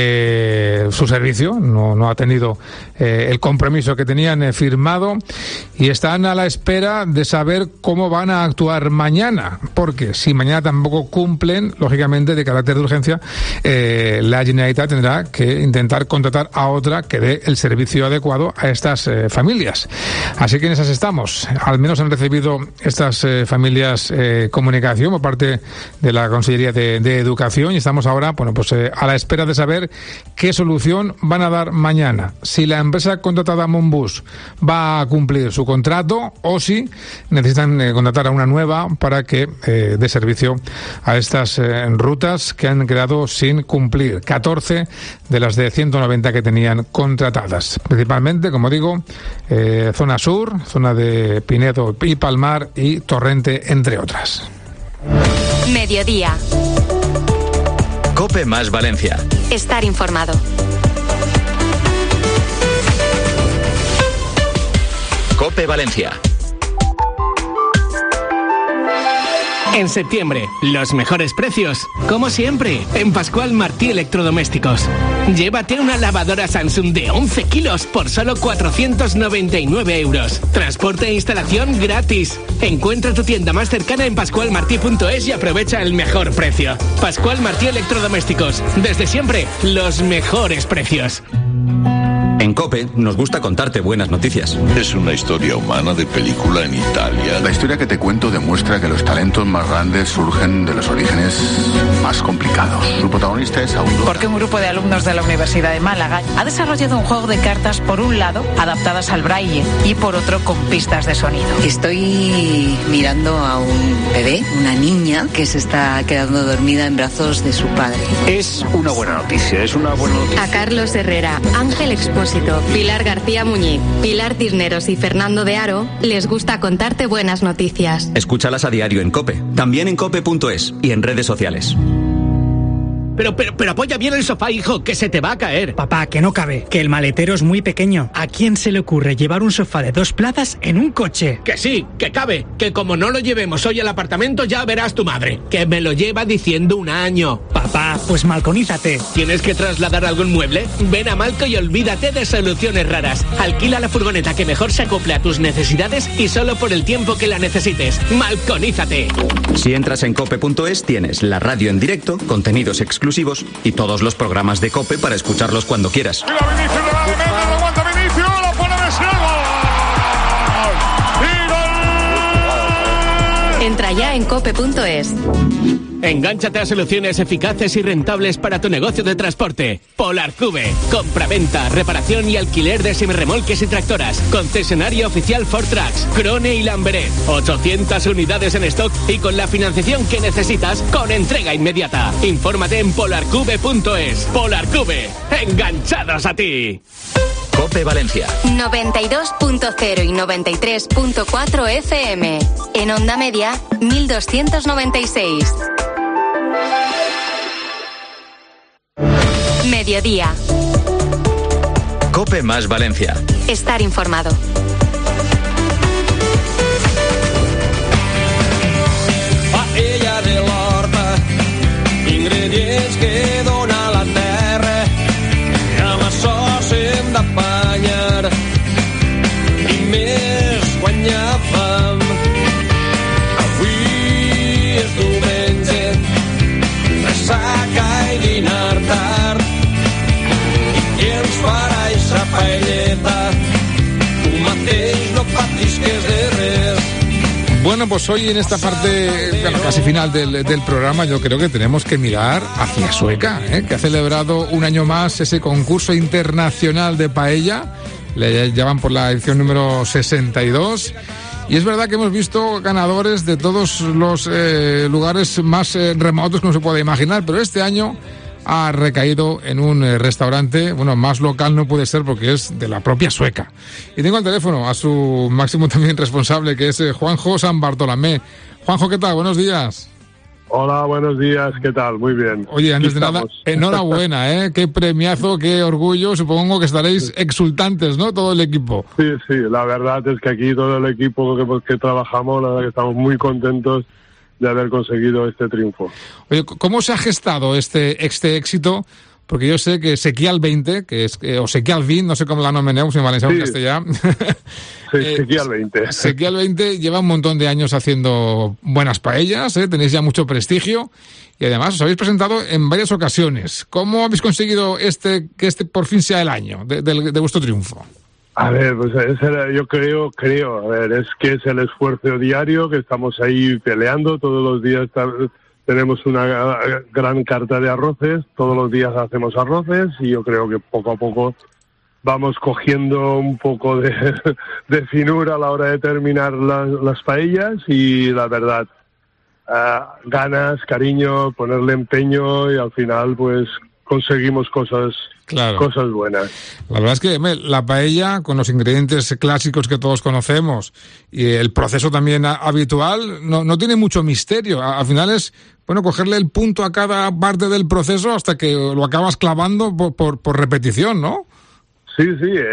su servicio, no ha tenido el compromiso que tenían firmado, y están a la espera de saber cómo van a actuar mañana, porque si mañana tampoco cumplen, lógicamente de carácter de urgencia, la Generalitat tendrá que intentar contratar a otra que dé el servicio adecuado a estas familias. Así que en esas estamos. Al menos han recibido estas familias comunicación por parte de la Consellería de Educación, y estamos ahora a la espera de saber qué solución van a dar mañana. Si la empresa contratada Monbus va a cumplir su contrato o si necesitan contratar a una nueva para que dé servicio a estas rutas que han quedado sin cumplir. 14 de las de 190 que tenían contratadas. Principalmente, como digo, zona sur, zona de Pinedo y Palmar y Torrente, entre otras. Mediodía. COPE más Valencia. Estar informado. COPE Valencia. En septiembre, los mejores precios, como siempre, en Pascual Martí Electrodomésticos. Llévate una lavadora Samsung de 11 kilos por solo 499 euros. Transporte e instalación gratis. Encuentra tu tienda más cercana en pascualmartí.es y aprovecha el mejor precio. Pascual Martí Electrodomésticos. Desde siempre, los mejores precios. En COPE nos gusta contarte buenas noticias. Es una historia humana de película en Italia. La historia que te cuento demuestra que los talentos más grandes surgen de los orígenes más complicados. Su protagonista es Aurora. Porque un grupo de alumnos de la Universidad de Málaga ha desarrollado un juego de cartas, por un lado, adaptadas al braille, y por otro, con pistas de sonido. Estoy mirando a un bebé, una niña, que se está quedando dormida en brazos de su padre. Es una buena noticia, A Carlos Herrera, Ángel Expósito, Pilar García Muñiz, Pilar Cisneros y Fernando de Aro les gusta contarte buenas noticias. Escúchalas a diario en COPE, también en cope.es y en redes sociales. Pero apoya bien el sofá, hijo, que se te va a caer. Papá, que no cabe, que el maletero es muy pequeño. ¿A quién se le ocurre llevar un sofá de 2 plazas en un coche? Que sí, que cabe, que como no lo llevemos hoy al apartamento ya verás tu madre, que me lo lleva diciendo un año. Papá, pues malconízate. ¿Tienes que trasladar algún mueble? Ven a Malco y olvídate de soluciones raras. Alquila la furgoneta que mejor se acople a tus necesidades y solo por el tiempo que la necesites. Malconízate. Si entras en cope.es tienes la radio en directo, contenidos exclusivos y todos los programas de COPE para escucharlos cuando quieras. Entra ya en cope.es. Engánchate a soluciones eficaces y rentables para tu negocio de transporte. Polarcube. Compra-venta, reparación y alquiler de semirremolques y tractoras. Concesionario oficial Ford Trucks, Krone y Lamberet. 800 unidades en stock y con la financiación que necesitas con entrega inmediata. Infórmate en polarcube.es. Polarcube. Enganchados a ti. COPE Valencia. 92.0 y 93.4 FM. En onda media, 1296. Mediodía. COPE más Valencia. Estar informado. Paella de l'horta, ingredients pues hoy en esta parte, bueno, casi final del programa, yo creo que tenemos que mirar hacia Sueca, que ha celebrado un año más ese concurso internacional de paella. Le llevan por la edición número 62. Y es verdad que hemos visto ganadores de todos los lugares más remotos que uno se puede imaginar, pero este año ha recaído en un restaurante, bueno, más local no puede ser porque es de la propia Sueca. Y tengo al teléfono a su máximo también responsable, que es Juanjo San Bartolomé. Juanjo, ¿qué tal? Buenos días. Hola, buenos días, ¿qué tal? Muy bien. Oye, antes de nada, enhorabuena, qué premiazo, qué orgullo. Supongo que estaréis exultantes, ¿no? Todo el equipo. Sí, la verdad es que aquí todo el equipo que trabajamos, la verdad que estamos muy contentos de haber conseguido este triunfo. Oye, ¿cómo se ha gestado este éxito? Porque yo sé que Sequial 20, que es, o Sequial 20, no sé cómo la nomenemos en valenciano, en castellano. Sequial 20. Sequial 20 lleva un montón de años haciendo buenas paellas, tenéis ya mucho prestigio y además os habéis presentado en varias ocasiones. ¿Cómo habéis conseguido que este por fin sea el año de vuestro triunfo? A ver, pues yo creo, a ver, es que es el esfuerzo diario, que estamos ahí peleando todos los días. Tenemos una gran carta de arroces, todos los días hacemos arroces y yo creo que poco a poco vamos cogiendo un poco de finura a la hora de terminar las paellas y la verdad, ganas, cariño, ponerle empeño y al final pues conseguimos cosas buenas. La verdad es que la paella, con los ingredientes clásicos que todos conocemos y el proceso también habitual, no tiene mucho misterio. Al final es, bueno, cogerle el punto a cada parte del proceso hasta que lo acabas clavando por repetición, ¿no? Sí,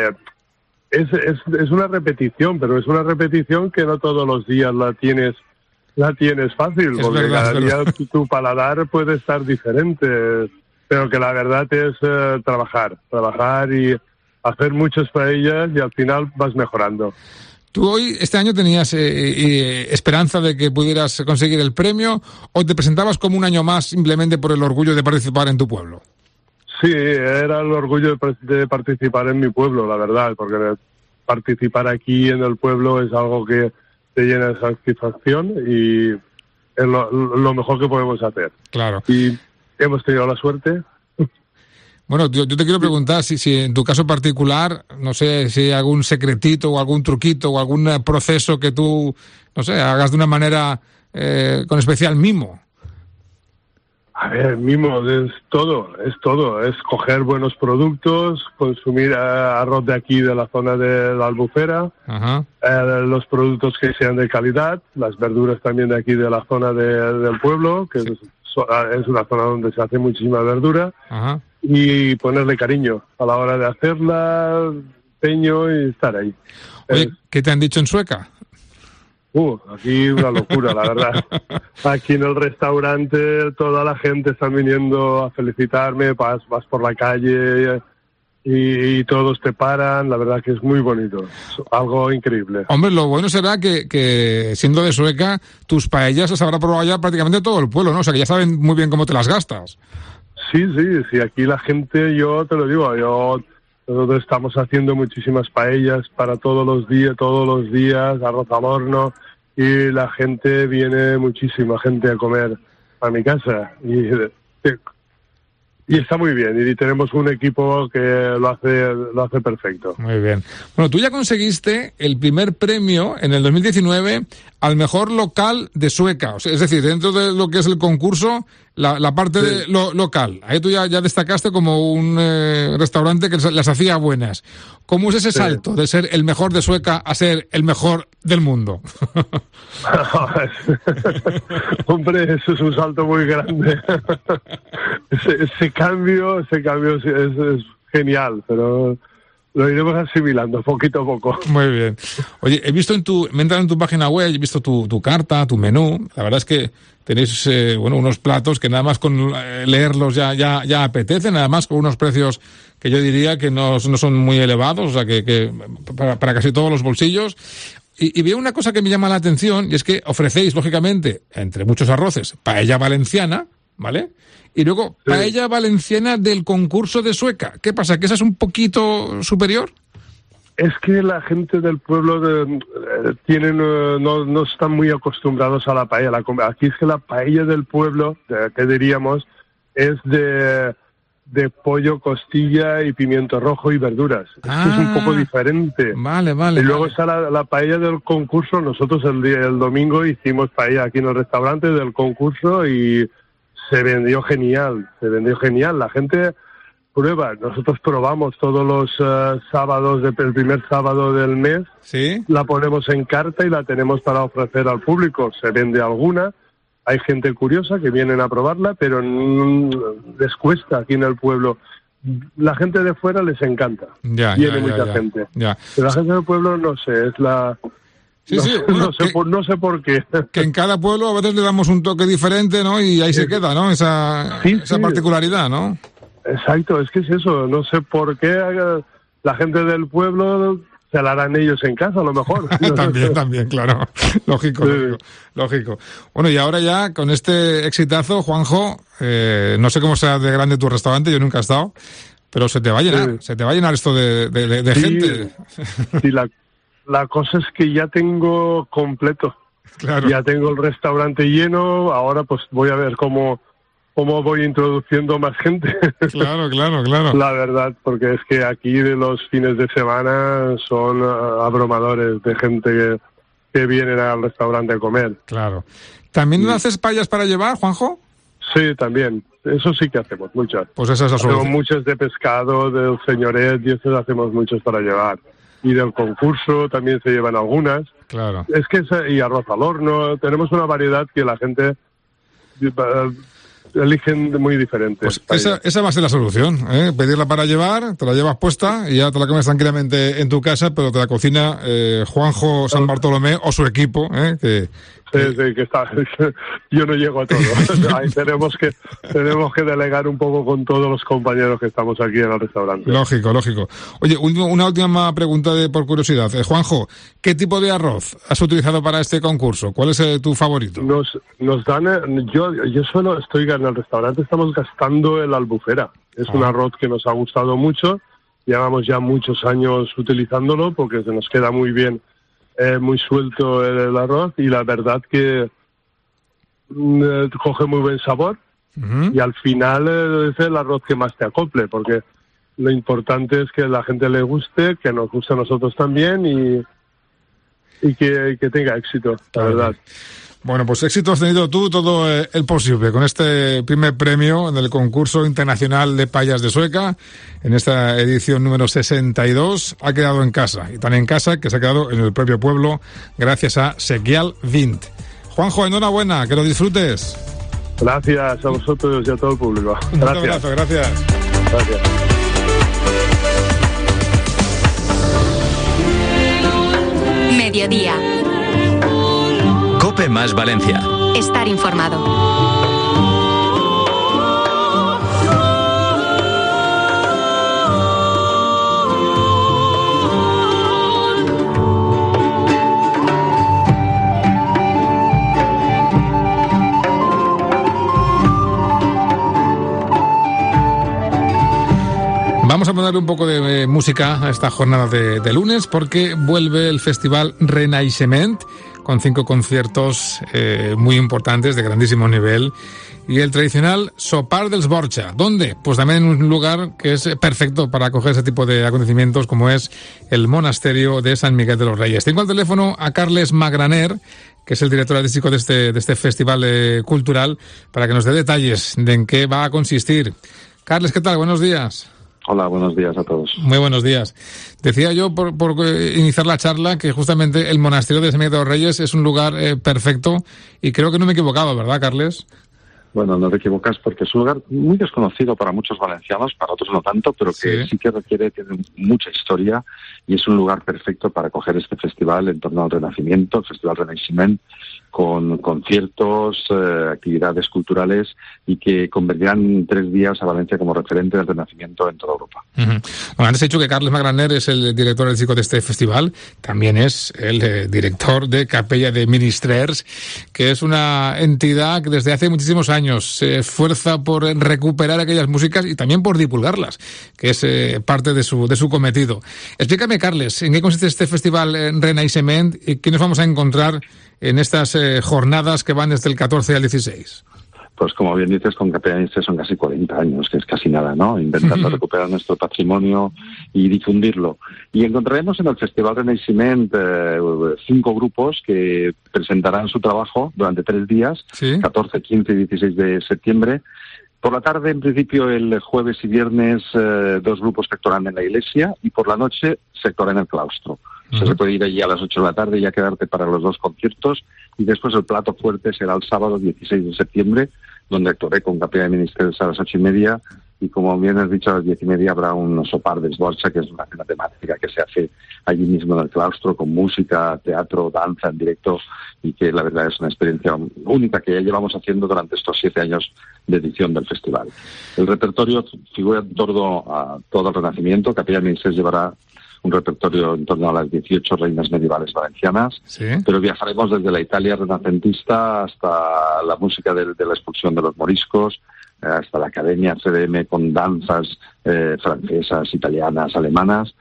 es una repetición, pero es una repetición que no todos los días la tienes fácil, es porque verdad, cada día tu paladar puede estar diferente. Pero que la verdad es trabajar y hacer muchas paellas y al final vas mejorando. ¿Tú este año tenías esperanza de que pudieras conseguir el premio o te presentabas como un año más simplemente por el orgullo de participar en tu pueblo? Sí, era el orgullo de participar en mi pueblo, la verdad, porque participar aquí en el pueblo es algo que te llena de satisfacción y es lo mejor que podemos hacer. Claro. Y hemos tenido la suerte. Bueno, yo te quiero preguntar si en tu caso particular, no sé, si hay algún secretito o algún truquito o algún proceso que tú, no sé, hagas de una manera con especial mimo. A ver, mimo es todo, es coger buenos productos, consumir arroz de aquí, de la zona de la Albufera, los productos que sean de calidad, las verduras también de aquí de la zona del pueblo, que es una zona donde se hace muchísima verdura, y ponerle cariño a la hora de hacerla, empeño y estar ahí. Oye, ¿qué te han dicho en Sueca? Aquí una locura, la verdad. Aquí en el restaurante toda la gente está viniendo a felicitarme, vas por la calle y todos te paran, la verdad que es muy bonito, es algo increíble. Hombre, lo bueno será que siendo de Sueca, tus paellas las habrá probado ya prácticamente todo el pueblo, ¿no? O sea, que ya saben muy bien cómo te las gastas. Sí, aquí la gente, yo te lo digo, nosotros estamos haciendo muchísimas paellas para todos los días, arroz al horno, y la gente viene, muchísima gente a comer a mi casa, y está muy bien, y tenemos un equipo que lo hace perfecto. Muy bien. Bueno, tú ya conseguiste el primer premio en el 2019 al mejor local de Sueca. O sea, es decir, dentro de lo que es el concurso, la parte de local. Ahí tú ya destacaste como un restaurante que las hacía buenas. ¿Cómo es ese salto de ser el mejor de Sueca a ser el mejor del mundo? Hombre, eso es un salto muy grande. Ese cambio es genial, pero lo iremos asimilando poquito a poco. Muy bien. Oye, me he entrado en tu página web, he visto tu carta, tu menú. La verdad es que tenéis unos platos que nada más con leerlos ya apetecen, además con unos precios que yo diría que no son muy elevados, o sea que para casi todos los bolsillos. Y veo una cosa que me llama la atención, y es que ofrecéis, lógicamente, entre muchos arroces, paella valenciana, ¿vale? Y luego, paella valenciana del concurso de Sueca. ¿Qué pasa? ¿Que esa es un poquito superior? Es que la gente del pueblo no están muy acostumbrados a la paella. Aquí es que la paella del pueblo, que diríamos, es de pollo, costilla y pimiento rojo y verduras. Esto es un poco diferente. Vale. Y luego está la paella del concurso. Nosotros el domingo hicimos paella aquí en el restaurante del concurso y se vendió genial. La gente prueba. Nosotros probamos todos los sábados, el primer sábado del mes. ¿Sí? La ponemos en carta y la tenemos para ofrecer al público. Se vende alguna. Hay gente curiosa que vienen a probarla, pero les cuesta aquí en el pueblo. La gente de fuera les encanta. Viene mucha gente. Ya. Pero la gente del pueblo, no sé, es la... No sé por qué. Que en cada pueblo a veces le damos un toque diferente, ¿no? Y ahí se queda, ¿no? Esa particularidad, ¿no? Exacto, es que es eso. No sé por qué la gente del pueblo se la harán ellos en casa, a lo mejor. También, claro. Lógico. Bueno, y ahora ya, con este exitazo, Juanjo, no sé cómo sea de grande tu restaurante, yo nunca he estado, pero se te va a llenar esto de gente. Sí, la cosa es que ya tengo completo. Claro. Ya tengo el restaurante lleno, ahora pues voy a ver cómo voy introduciendo más gente. Claro. La verdad, porque es que aquí de los fines de semana son abrumadores de gente que vienen al restaurante a comer. Claro. ¿También haces paellas para llevar, Juanjo? Sí, también. Eso sí que hacemos, muchas. Pues esa es la solución. Hacemos muchas de pescado, del señoret, y eso hacemos muchos para llevar. Y del concurso también se llevan algunas. Claro. Es que y arroz al horno. Tenemos una variedad que la gente eligen muy diferente. Pues esa va a ser la solución, ¿eh? Pedirla para llevar, te la llevas puesta y ya te la comes tranquilamente en tu casa, pero te la cocina Juanjo San Bartolomé o su equipo, que está. Yo no llego a todo. Ahí tenemos que delegar un poco con todos los compañeros que estamos aquí en el restaurante. Lógico. Oye, una última pregunta por curiosidad. Juanjo, ¿qué tipo de arroz has utilizado para este concurso? ¿Cuál es tu favorito? Nos dan, yo solo en el restaurante estamos gastando el albufera. Es un arroz que nos ha gustado mucho. Llevamos ya muchos años utilizándolo porque se nos queda muy bien. Muy suelto el arroz y la verdad que coge muy buen sabor y al final es el arroz que más te acople, porque lo importante es que a la gente le guste, que nos guste a nosotros también y que tenga éxito, la verdad. Bueno, pues éxito has tenido tú todo el posible con este primer premio en el concurso internacional de paellas de Sueca, en esta edición número 62. Ha quedado en casa, y tan en casa que se ha quedado en el propio pueblo gracias a Sequial Vint. Juanjo, enhorabuena, que lo disfrutes. Gracias a vosotros y a todo el público. Un abrazo, gracias. Mediodía. COPE más Valencia. Estar informado. Vamos a ponerle un poco de música a esta jornada de lunes porque vuelve el festival Renaixement con 5 conciertos muy importantes de grandísimo nivel y el tradicional Sopar dels Borja. ¿Dónde? Pues también en un lugar que es perfecto para acoger ese tipo de acontecimientos como es el monasterio de San Miguel de los Reyes. Tengo al teléfono a Carles Magraner, que es el director artístico de este festival cultural, para que nos dé detalles de en qué va a consistir. Carles, ¿qué tal? Buenos días. Hola, buenos días a todos. Muy buenos días. Decía yo, por iniciar la charla, que justamente el monasterio de San Miguel de los Reyes es un lugar perfecto y creo que no me he equivocado, ¿verdad, Carles? Bueno, no te equivocas porque es un lugar muy desconocido para muchos valencianos, para otros no tanto, pero que sí que tiene mucha historia y es un lugar perfecto para acoger este festival en torno al Renacimiento, el Festival Renaixement, con conciertos, actividades culturales y que convertirán 3 días a Valencia como referente del Renacimiento en toda Europa. Bueno, antes he dicho que Carles Magraner es el director del circo de este festival, también es el director de Capella de Ministrers, que es una entidad que desde hace muchísimos años se esfuerza por recuperar aquellas músicas y también por divulgarlas, que es parte de su cometido. Explícame, Carles, ¿en qué consiste este festival Renaixement y qué nos vamos a encontrar en estas jornadas que van desde el 14 al 16? Pues como bien dices, con Capella de Ministrers son casi 40 años, que es casi nada, ¿no? Intentando recuperar nuestro patrimonio y difundirlo. Y encontraremos en el Festival Renaixement 5 grupos que presentarán su trabajo durante 3 días, ¿sí? 14, 15 y 16 de septiembre. Por la tarde, en principio, el jueves y viernes, 2 grupos que actuarán en la iglesia y por la noche se actuará en el claustro. O sea, se puede ir allí a las 8 de la tarde y ya quedarte para los 2 conciertos. Y después el plato fuerte será el sábado 16 de septiembre, donde actuaré con Capella de Ministrers a las 8:30. Y como bien has dicho, a las 10:30 habrá un sopar d'esborxa, que es una cena temática que se hace allí mismo en el claustro, con música, teatro, danza en directo, y que la verdad es una experiencia única que ya llevamos haciendo durante estos 7 años de edición del festival. El repertorio figura en torno a todo el Renacimiento. Capella de Ministrers llevará un repertorio en torno a las 18 reinas medievales valencianas, ¿sí? Pero viajaremos desde la Italia renacentista hasta la música de la expulsión de los moriscos, hasta la Academia CDM con danzas francesas, italianas, alemanas,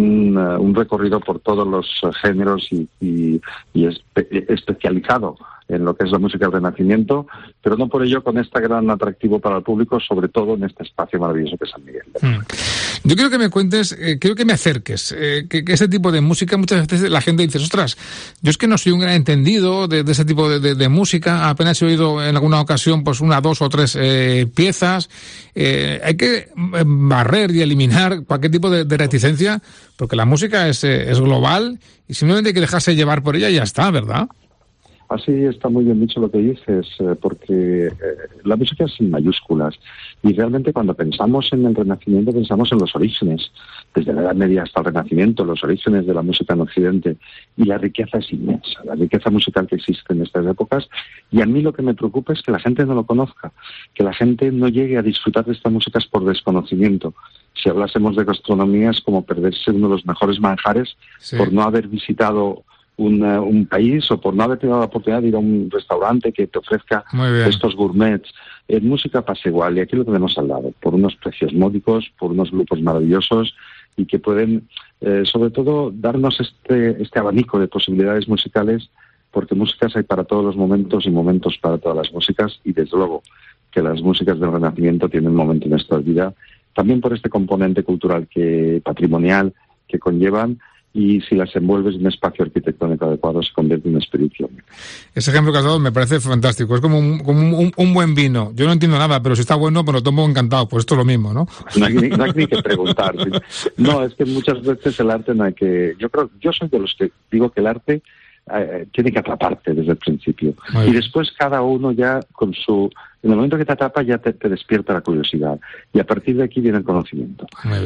un recorrido por todos los géneros y especializado en lo que es la música del Renacimiento, pero no por ello con este gran atractivo para el público, sobre todo en este espacio maravilloso que es San Miguel. Yo quiero que me cuentes, quiero que me acerques, que este tipo de música, muchas veces la gente dice, ostras, yo es que no soy un gran entendido de ese tipo de música, apenas he oído en alguna ocasión pues 1, 2 o 3 piezas, hay que barrer y eliminar cualquier tipo de reticencia, porque la música es global y simplemente hay que dejarse llevar por ella y ya está, ¿verdad? Así está muy bien dicho lo que dices, porque la música es sin mayúsculas y realmente cuando pensamos en el Renacimiento pensamos en los orígenes, desde la Edad Media hasta el Renacimiento, los orígenes de la música en Occidente, y la riqueza es inmensa, la riqueza musical que existe en estas épocas, y a mí lo que me preocupa es que la gente no lo conozca, que la gente no llegue a disfrutar de estas músicas por desconocimiento. Si hablásemos de gastronomía es como perderse uno de los mejores manjares, sí, por no haber visitado un país o por no haber tenido la oportunidad de ir a un restaurante que te ofrezca estos gourmets. En música pasa igual, y aquí lo tenemos al lado, por unos precios módicos, por unos grupos maravillosos y que pueden, sobre todo, darnos este abanico de posibilidades musicales, porque músicas hay para todos los momentos y momentos para todas las músicas, y desde luego que las músicas del Renacimiento tienen un momento en nuestra vida, también por este componente cultural patrimonial que conllevan, y si las envuelves en un espacio arquitectónico adecuado se convierte en una experiencia única. Ese ejemplo que has dado me parece fantástico, es como un buen vino. Yo no entiendo nada, pero si está bueno, pues lo tomo encantado, pues esto es lo mismo, ¿no? No hay ni que preguntar. ¿Sí? No, es que muchas veces el arte no hay que... Yo soy de los que digo que el arte tiene que atraparte desde el principio. Y después cada uno ya con su... En el momento que te atrapa ya te despierta la curiosidad. Y a partir de aquí viene el conocimiento.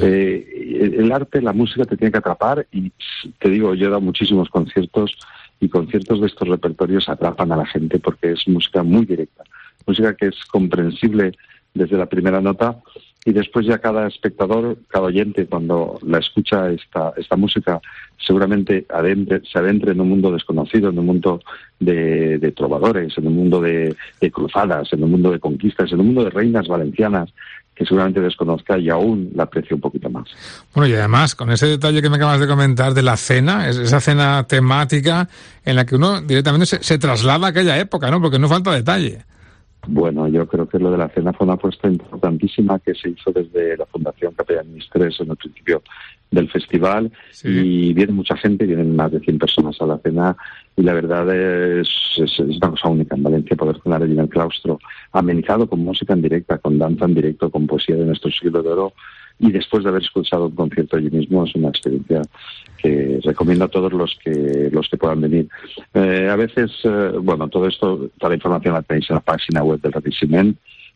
El arte, la música te tiene que atrapar y te digo, yo he dado muchísimos conciertos y conciertos de estos repertorios atrapan a la gente porque es música muy directa. Música que es comprensible desde la primera nota y después ya cada espectador, cada oyente, cuando la escucha esta música, seguramente se adentre en un mundo desconocido, en un mundo de trovadores, en un mundo de cruzadas, en un mundo de conquistas, en un mundo de reinas valencianas, que seguramente desconozca y aún la aprecie un poquito más. Bueno, y además, con ese detalle que me acabas de comentar de la cena, esa cena temática en la que uno directamente se traslada a aquella época, ¿no? Porque no falta detalle. Bueno, yo creo que lo de la cena fue una apuesta importantísima que se hizo desde la Fundación Capella de Ministrers en el principio del festival, sí, y viene mucha gente, vienen más de 100 personas a la cena y la verdad es una cosa única en Valencia poder cenar allí en el claustro, amenizado con música en directa, con danza en directo, con poesía de nuestro siglo de oro, y después de haber escuchado un concierto allí mismo es una experiencia que recomiendo a todos los que puedan venir. A veces, todo esto, toda la información la tenéis en la página web del Renaixement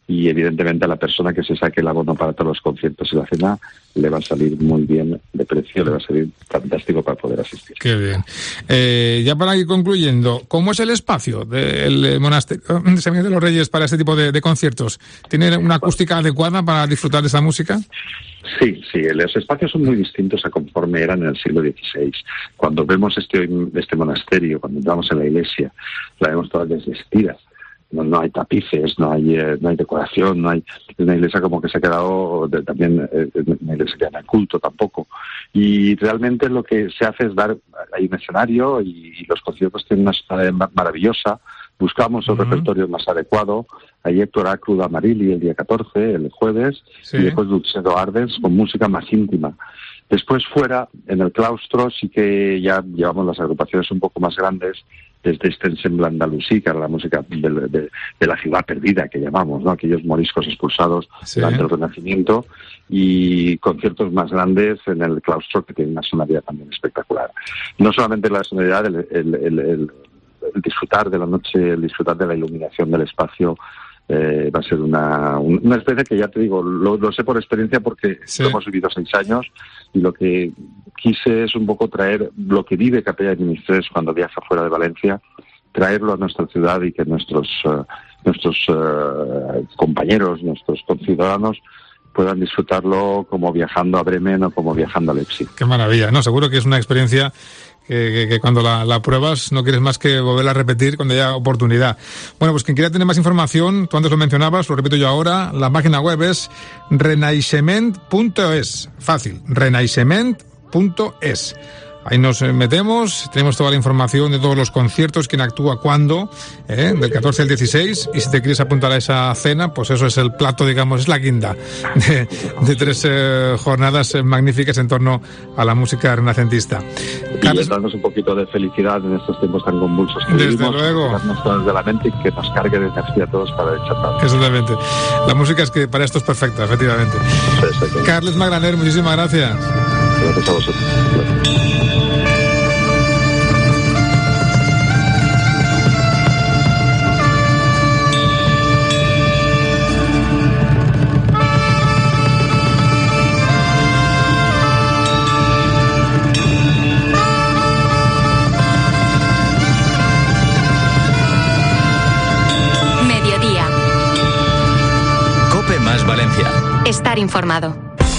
y evidentemente a la persona que se saque el abono para todos los conciertos y la cena le va a salir muy bien de precio, le va a salir fantástico para poder asistir. Qué bien. Ya para ir concluyendo, ¿cómo es el espacio del monasterio de San Miguel de los Reyes para este tipo de conciertos? ¿Tiene una acústica adecuada para disfrutar de esta música? Sí, los espacios son muy distintos a conforme eran en el siglo XVI. Cuando vemos este monasterio, cuando entramos en la iglesia, la vemos todas desvestidas. No hay tapices, no hay decoración, no hay una iglesia como que se ha quedado también una iglesia que no hay culto tampoco. Y realmente lo que se hace es hay un escenario y los conciertos tienen una sonada maravillosa. Buscamos el repertorio más adecuado. Ahí actuará Cruda Marilli el día 14, el jueves, y después Dulcedo Ardens con música más íntima. Después fuera, en el claustro, sí que ya llevamos las agrupaciones un poco más grandes, desde este ensemble andalusí, que era la música de la ciudad perdida, que llamamos, ¿no? Aquellos moriscos expulsados durante el Renacimiento, y conciertos más grandes en el claustro, que tiene una sonoridad también espectacular. No solamente la sonoridad, el disfrutar de la noche, el disfrutar de la iluminación del espacio, va a ser una especie que, ya te digo, lo sé por experiencia porque lo hemos vivido 6 años, y lo que quise es un poco traer lo que vive Capella de Ministres cuando viaja fuera de Valencia, traerlo a nuestra ciudad y que nuestros compañeros, nuestros conciudadanos puedan disfrutarlo como viajando a Bremen o como viajando a Leipzig. Qué maravilla, ¿no? Seguro que es una experiencia que cuando la pruebas no quieres más que volverla a repetir cuando haya oportunidad. Bueno, pues quien quiera tener más información, tú antes lo mencionabas, lo repito yo ahora, la página web es renaixement.es. Fácil, renaixement.es. Ahí nos metemos, tenemos toda la información de todos los conciertos, quién actúa cuándo, del 14 al 16, y si te quieres apuntar a esa cena, pues eso es el plato, digamos, es la guinda de 3 jornadas magníficas en torno a la música renacentista. Y darnos un poquito de felicidad en estos tiempos tan convulsos que desde vivimos, luego, quitarnos todas de la mente y que nos cargue de energía a todos para echar. Exactamente. La música es que para esto es perfecta, efectivamente. Sí. Carles Magraner, muchísimas gracias. Gracias a vosotros. Valencia. Estar informado.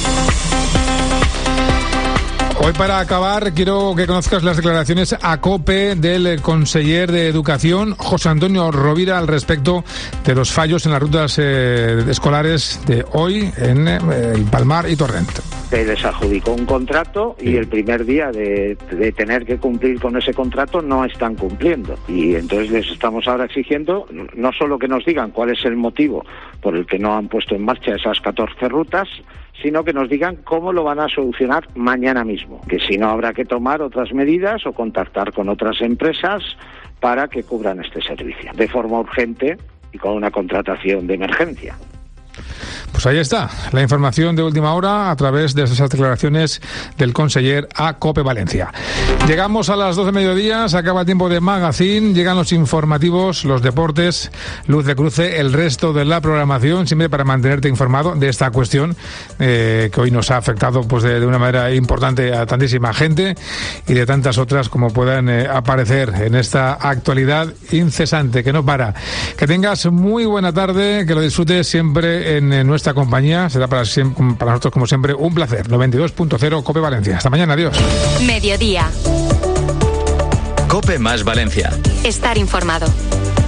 Hoy, para acabar, quiero que conozcas las declaraciones a COPE del conseller de Educación, José Antonio Rovira, al respecto de los fallos en las rutas escolares de hoy en el Palmar y Torrent. Se les adjudicó un contrato y el primer día de tener que cumplir con ese contrato no están cumpliendo. Y entonces les estamos ahora exigiendo no solo que nos digan cuál es el motivo por el que no han puesto en marcha esas 14 rutas, sino que nos digan cómo lo van a solucionar mañana mismo. Que si no, habrá que tomar otras medidas o contactar con otras empresas para que cubran este servicio de forma urgente y con una contratación de emergencia. Pues ahí está, la información de última hora a través de esas declaraciones del conseller a COPE Valencia. Llegamos a las 12 de mediodía, se acaba el tiempo de Magazine, llegan los informativos, los deportes, Luz de Cruce, el resto de la programación, siempre para mantenerte informado de esta cuestión que hoy nos ha afectado pues de una manera importante a tantísima gente y de tantas otras como puedan aparecer en esta actualidad incesante que no para. Que tengas muy buena tarde, que lo disfrutes siempre en nuestra compañía. Será para nosotros, como siempre, un placer. 92.0 COPE Valencia. Hasta mañana, adiós. Mediodía. COPE más Valencia. Estar informado.